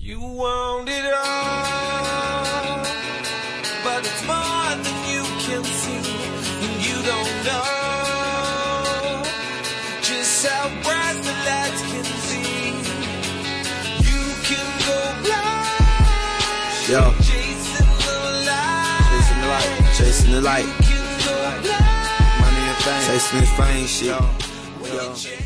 You want it all, but it's more than you can see, and you don't know just how bright the lights can be. You can go blind, yo, chasing the light, chasing the light, chasing the light. You can go blind, Money and fame, chasing this fame shit. Yo.